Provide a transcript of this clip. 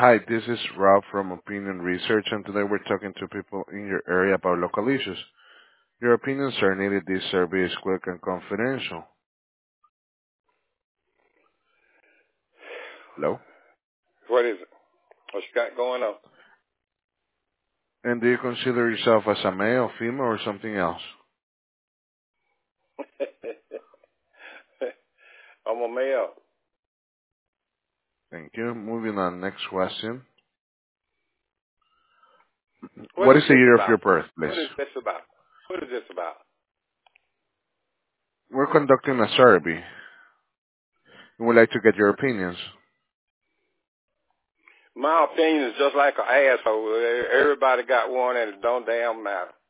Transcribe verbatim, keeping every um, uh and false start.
Hi, this is Rob from Opinion Research, and today we're talking to people in your area about local issues. Your opinions are needed. This survey is quick and confidential. Hello? What is it? What you got going on? And do you consider yourself as a male, female, or something else? I'm a male. Thank you. Moving on. Next question. What What is is the this year of about? your birth, please? What is this about? What is this about? We're conducting a survey. We would like to get your opinions. My opinion is just like an asshole. Everybody got one and it don't damn matter.